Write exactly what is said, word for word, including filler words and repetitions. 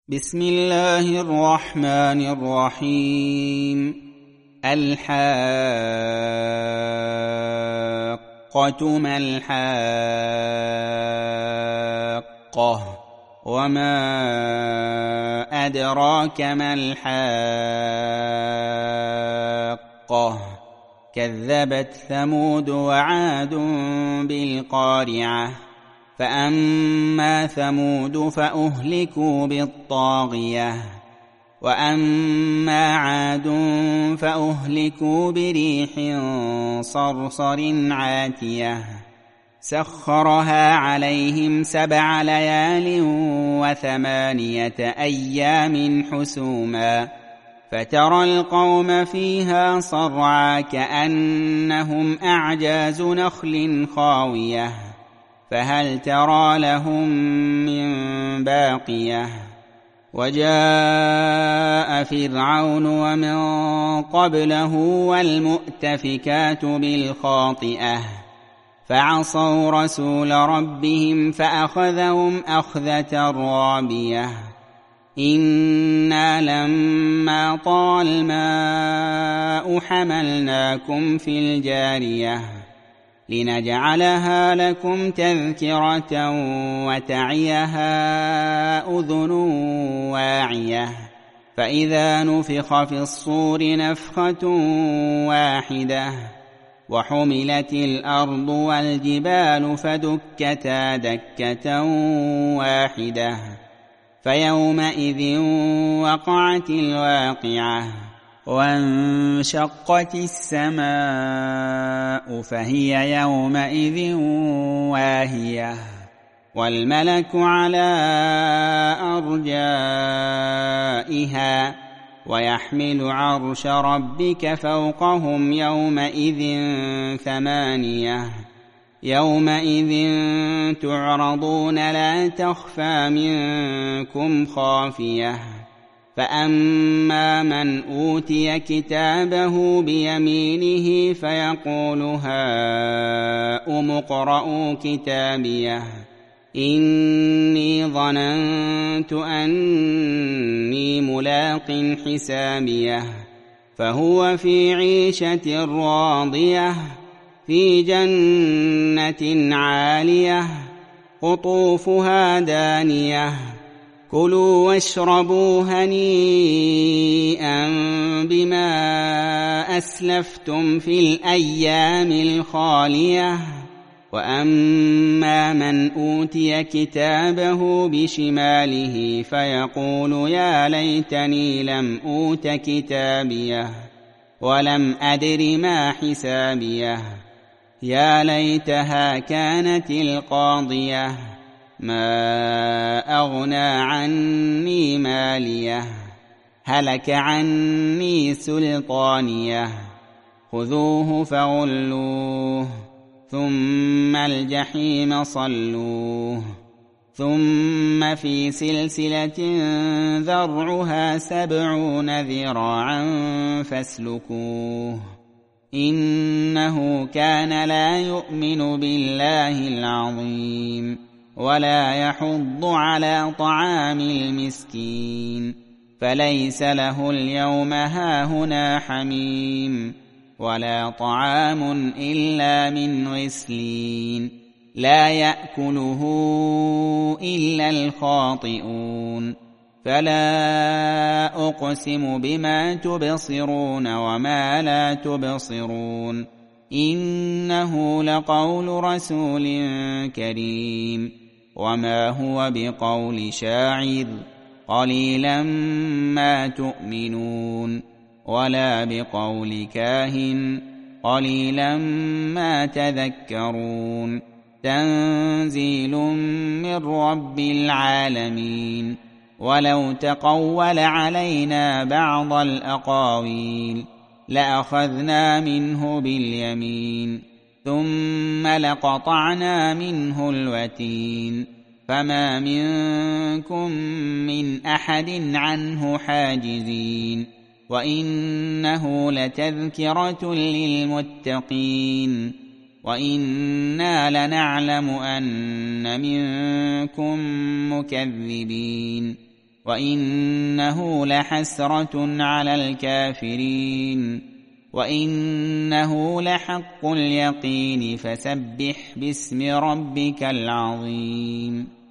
بسم الله الرحمن الرحيم. الحاقة ما الحاقة وما أدراك ما الحاقة كذبت ثمود وعاد بالقارعة فأما ثمود فأهلكوا بالطاغية وأما عاد فأهلكوا بريح صرصر عاتية سخرها عليهم سبع ليال وثمانية أيام حسوما فترى القوم فيها صرعى كأنهم أعجاز نخل خاوية فهل ترى لهم من باقية وجاء فرعون ومن قبله والمؤتفكات بالخاطئة فعصوا رسول ربهم فأخذهم أخذة رابية إنا لما طال الماء حملناكم في الجارية لنجعلها لكم تذكرة وتعيها أذن واعية فإذا نفخ في الصور نفخة واحدة وحملت الأرض والجبال فدكتا دكة واحدة فيومئذ وقعت الواقعة وانشقت السماء فهي يومئذ واهية والملك على أرجائها ويحمل عرش ربك فوقهم يومئذ ثمانية يومئذ تعرضون لا تخفى منكم خافية فأما من أوتي كتابه بيمينه فيقول هاؤم اقرءوا كتابيه إني ظننت أني ملاق حسابيه فهو في عيشة راضية في جنة عالية قطوفها دانية كلوا واشربوا هنيئا بما أسلفتم في الأيام الخالية وأما من أوتي كتابه بشماله فيقول يا ليتني لم أوت كتابيه ولم أدر ما حسابيه يا ليتها كانت القاضية ما أغنى عني ماليه هلك عني سلطانيه خذوه فغلوه ثم الجحيم صلوه ثم في سلسلة ذرعها سبعون ذراعا فاسلكوه إنه كان لا يؤمن بالله العظيم ولا يحض على طعام المسكين فليس له اليوم هاهنا حميم ولا طعام إلا من غسلين لا يأكله إلا الخاطئون فلا أقسم بما تبصرون وما لا تبصرون إنه لقول رسول كريم وما هو بقول شاعر قليلا ما تؤمنون ولا بقول كاهن قليلا ما تذكرون تنزيل من رب العالمين ولو تقول علينا بعض الأقاويل لأخذنا منه باليمين ثم لقطعنا منه الوتين فما منكم من أحد عنه حاجزين وإنه لتذكرة للمتقين وإنا لنعلم أن منكم مكذبين وإنه لحسرة على الكافرين وإنه لحق اليقين فسبح باسم ربك العظيم.